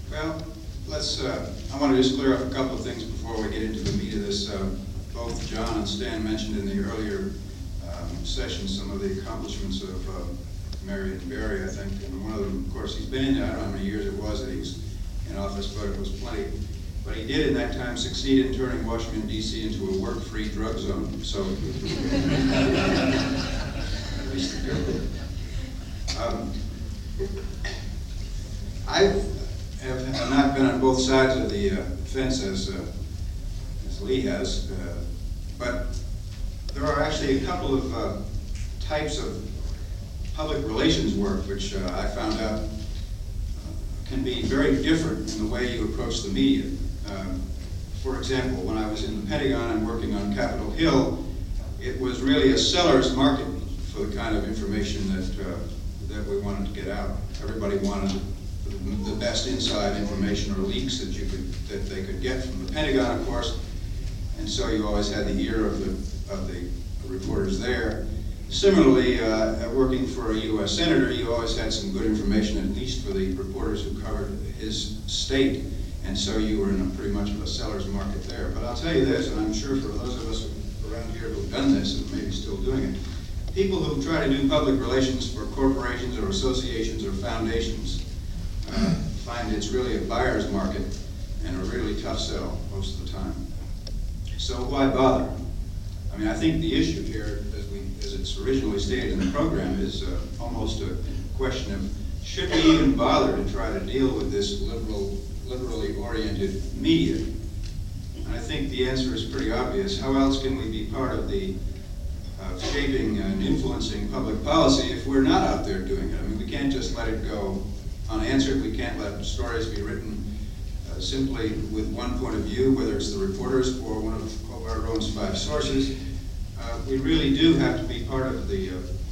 Well, I want to just clear up a couple of things before we get into the meat of this. Both John and Stan mentioned in the earlier session some of the accomplishments of Marion Barry, I think. And one of them, of course, he's been in there, I don't know how many years it was that he was in office, but it was plenty. But he did in that time succeed in turning Washington, D.C. into a work-free drug zone. So, at least the government. I have not been on both sides of the fence as Lee has, but there are actually a couple of types of public relations work which I found out can be very different in the way you approach the media. For example, when I was in the Pentagon and working on Capitol Hill, it was really a seller's market for the kind of information that we wanted to get out. Everybody wanted the best inside information or leaks that they could get from the Pentagon, of course, and so you always had the ear of the reporters there. Similarly, working for a U.S. senator, you always had some good information, at least for the reporters who covered his state, and so you were in pretty much of a seller's market there. But I'll tell you this, and I'm sure for those of us around here who've done this and maybe still doing it, people who try to do public relations for corporations or associations or foundations find it's really a buyer's market and a really tough sell most of the time. So why bother? I mean, I think the issue here, as it's originally stated in the program, is almost a question of should we even bother to try to deal with this liberally oriented media? And I think the answer is pretty obvious. How else can we be part of the shaping and influencing public policy if we're not out there doing it? I mean, we can't just let it go unanswered. We can't let stories be written simply with one point of view, whether it's the reporters or one of Cobarrone's 5 sources. We really do have to be part of the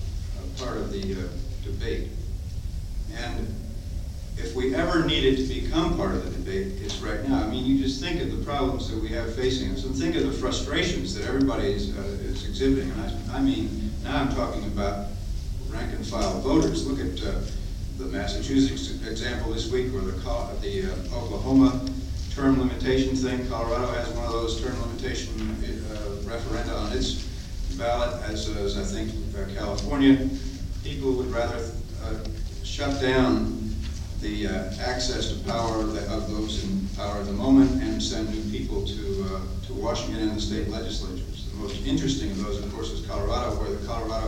debate. And if we ever needed to become part of the debate, it's right now. I mean, you just think of the problems that we have facing us, and think of the frustrations that everybody is exhibiting. And I mean, now I'm talking about rank and file voters. Look at the Massachusetts example this week, where the Oklahoma term limitation thing. Colorado has one of those term limitation referenda on its ballot, as I think California. People would rather shut down the access to power of those in power at the moment and send new people to Washington and the state legislatures. The most interesting of those, of course, is Colorado, where the Colorado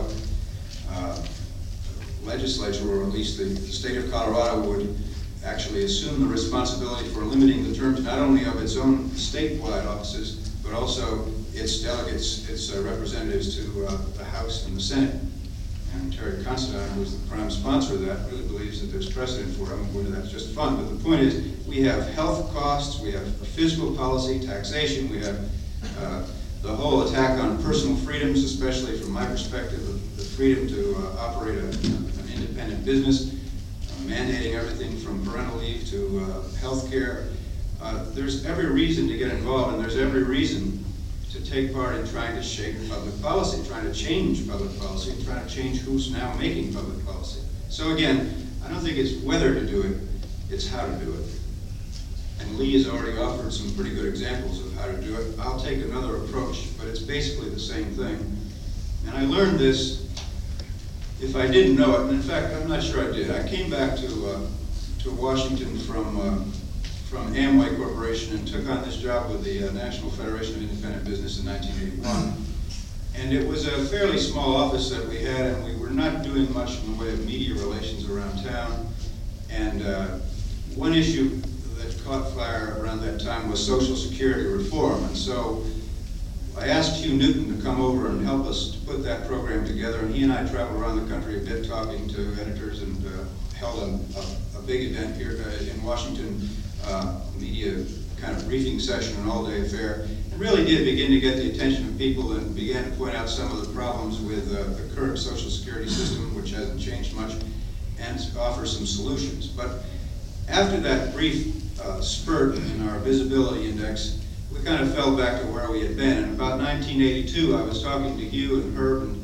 legislature, or at least the state of Colorado, would actually assume the responsibility for limiting the terms not only of its own statewide offices, but also its delegates, its representatives to the House and the Senate. And Terry Considine, who is the prime sponsor of that, really believes that there's precedent for it. I won't go into that, it's just fun. But the point is, we have health costs, we have fiscal policy, taxation, we have the whole attack on personal freedoms, especially from my perspective, the freedom to operate an independent business, mandating everything from parental leave to health care. There's every reason to get involved, and there's every reason to take part in trying to shape public policy, trying to change public policy, and trying to change who's now making public policy. So again, I don't think it's whether to do it, it's how to do it. And Lee has already offered some pretty good examples of how to do it. I'll take another approach, but it's basically the same thing. And I learned this, if I didn't know it, and in fact, I'm not sure I did. I came back to Washington from Amway Corporation and took on this job with the National Federation of Independent Business in 1981. And it was a fairly small office that we had, and we were not doing much in the way of media relations around town. And one issue that caught fire around that time was Social Security reform. And so I asked Hugh Newton to come over and help us to put that program together. And he and I traveled around the country a bit talking to editors, and held a big event here in Washington, media kind of briefing session, an all-day affair. It really did begin to get the attention of people and began to point out some of the problems with the current Social Security system, which hasn't changed much, and to offer some solutions. But after that brief spurt in our visibility index, we kind of fell back to where we had been. In about 1982, I was talking to Hugh and Herb and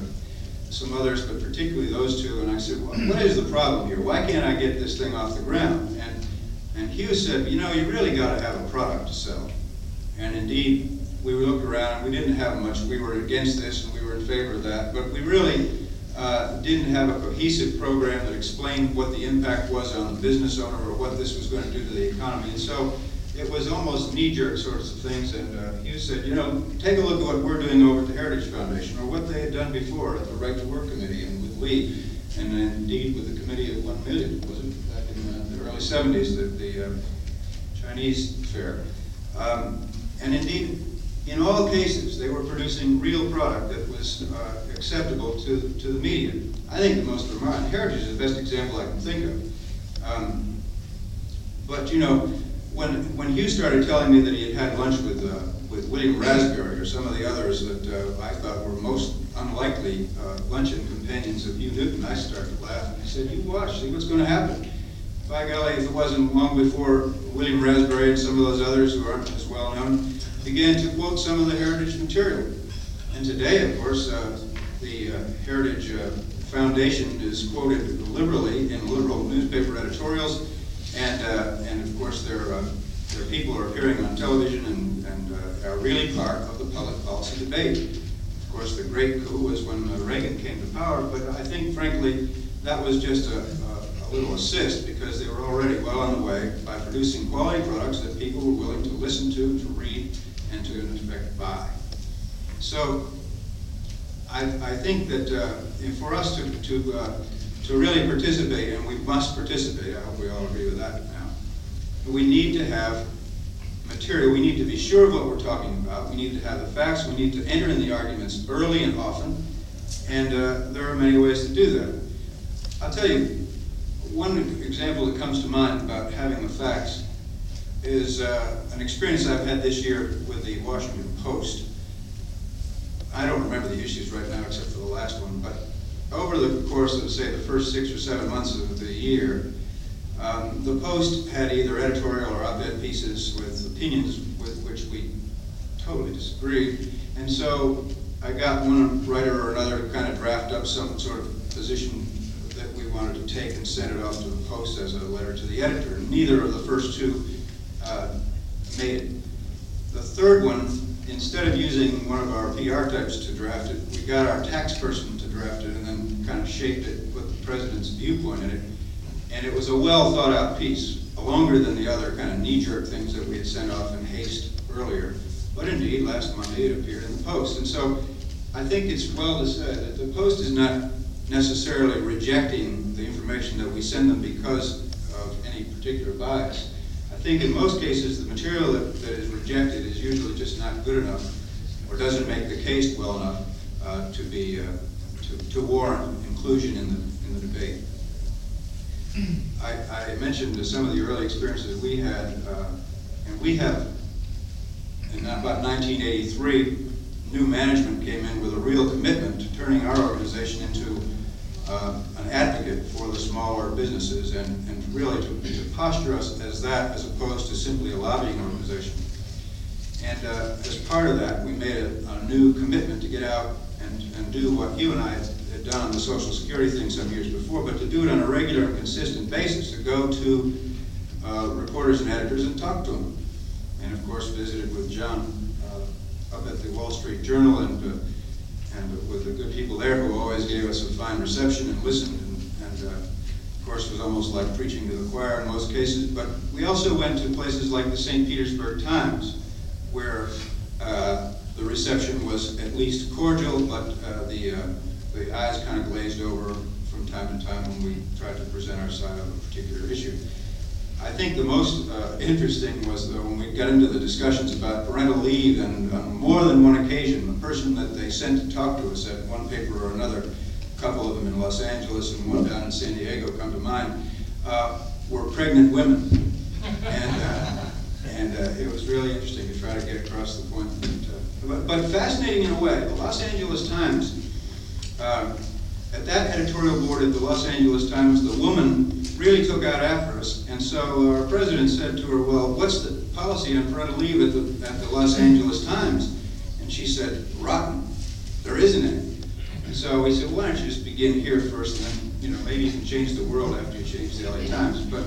some others, but particularly those two, and I said, well, what is the problem here? Why can't I get this thing off the ground? And Hughes said, you know, you really got to have a product to sell. And indeed, we looked around, we didn't have much. We were against this and we were in favor of that, but we really didn't have a cohesive program that explained what the impact was on the business owner or what this was going to do to the economy. And so it was almost knee-jerk sorts of things. And Hughes said, you know, take a look at what we're doing over at the Heritage Foundation, or what they had done before at the Right to Work Committee and with Lee, and indeed with the Committee of 1 Million, was it, back in the early 70s, the Chinese fair. And indeed, in all cases, they were producing real product that was acceptable to the media. I think the most remarkable, Heritage is the best example I can think of. But you know, when Hugh started telling me that he had had lunch with William Raspberry or some of the others that I thought were most unlikely luncheon companions of Hugh Newton, I started to laugh. And I said, you watch, see what's going to happen. By golly, if it wasn't long before William Raspberry and some of those others who aren't as well known began to quote some of the Heritage material. And today, of course, the Heritage Foundation is quoted liberally in liberal newspaper editorials, and of course their people are appearing on television and are really part of the public policy debate. Of course, the great coup was when Reagan came to power, but I think, frankly, that was just a little assist, because they were already well on the way by producing quality products that people were willing to listen to read, and to, in effect, buy. So I think that for us to really participate, and we must participate, I hope we all agree with that now, we need to have material, we need to be sure of what we're talking about, we need to have the facts, we need to enter in the arguments early and often, and there are many ways to do that. I'll tell you, one example that comes to mind about having the facts is an experience I've had this year with the Washington Post. I don't remember the issues right now except for the last one, but over the course of, say, the first 6 or 7 months of the year, the Post had either editorial or op-ed pieces with opinions with which we totally disagreed. And so I got one writer or another to kind of draft up some sort of position that we wanted to take and send it off to the Post as a letter to the editor. And neither of the first two made it. The third one, instead of using one of our PR types to draft it, we got our tax person to draft it and then kind of shaped it, put the president's viewpoint in it. And it was a well thought out piece, longer than the other kind of knee-jerk things that we had sent off in haste earlier. But indeed, last Monday it appeared in the Post. And so I think it's well to say that the Post is not necessarily rejecting the information that we send them because of any particular bias. I think in most cases the material that is rejected is usually just not good enough or doesn't make the case well enough to warrant inclusion in the debate. I mentioned some of the early experiences we had, and we have, in about 1983, new management came in with a real commitment to turning our organization into an advocate for the smaller businesses and really to posture us as that as opposed to simply a lobbying organization. And as part of that, we made a new commitment to get out and do what you and I had done on the Social Security thing some years before, but to do it on a regular and consistent basis, to go to reporters and editors and talk to them. And of course visited with John up at the Wall Street Journal and with the good people there who always gave us a fine reception and listened and of course it was almost like preaching to the choir in most cases. But we also went to places like the St. Petersburg Times, where the reception was at least cordial, but the eyes kind of glazed over from time to time when we tried to present our side of a particular issue. I think the most interesting was when we got into the discussions about parental leave, and on more than one occasion, the person that they sent to talk to us at one paper or another, a couple of them in Los Angeles and one down in San Diego come to mind, were pregnant women. And it was really interesting to try to get across the point. But fascinating in a way. The Los Angeles Times, at that editorial board at the Los Angeles Times, the woman really took out after us. And so our president said to her, well, what's the policy on parental leave at the Los Angeles Times? And she said, rotten. There isn't any. And so we said, why don't you just begin here first, and then maybe you can change the world after you change the LA Times. But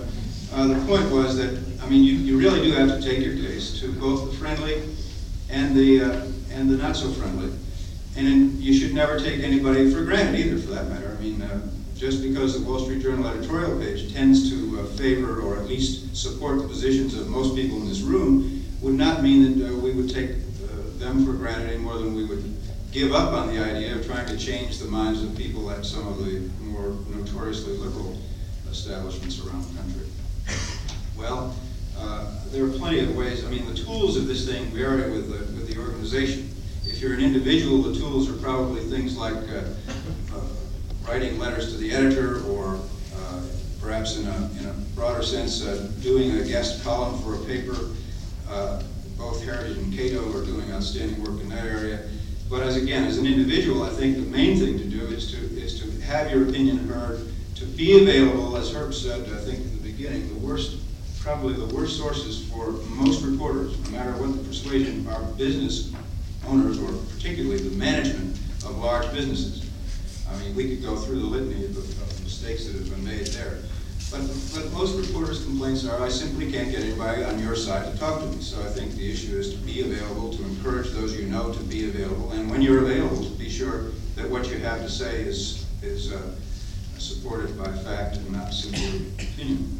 The point was that, I mean, you really do have to take your case to both the friendly and the not so friendly. And you should never take anybody for granted either, for that matter. I mean, just because the Wall Street Journal editorial page tends to favor or at least support the positions of most people in this room would not mean that we would take them for granted any more than we would give up on the idea of trying to change the minds of people at some of the more notoriously liberal establishments around the country. Well, there are plenty of ways. I mean, the tools of this thing vary with the organization. If you're an individual, the tools are probably things like writing letters to the editor, or perhaps in a broader sense, doing a guest column for a paper. Both Heritage and Cato are doing outstanding work in that area. But as an individual, I think the main thing to do is to have your opinion heard, to be available, as Herb said, I think in the beginning, probably the worst sources for most reporters, no matter what the persuasion, are business owners, or particularly the management of large businesses. I mean, we could go through the litany of mistakes that have been made there. But most reporters' complaints are, I simply can't get anybody on your side to talk to me. So I think the issue is to be available, to encourage those you know to be available, and when you're available, to be sure that what you have to say is supported by fact and not simply opinion.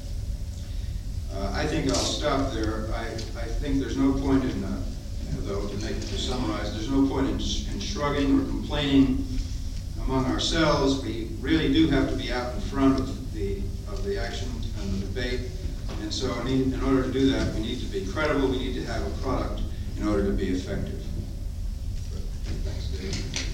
I think I'll stop there. I think there's no point in, though, to summarize, there's no point in shrugging or complaining among ourselves. We really do have to be out in front of the action and the debate. And so in order to do that, we need to be credible, we need to have a product in order to be effective. Thanks, Dave.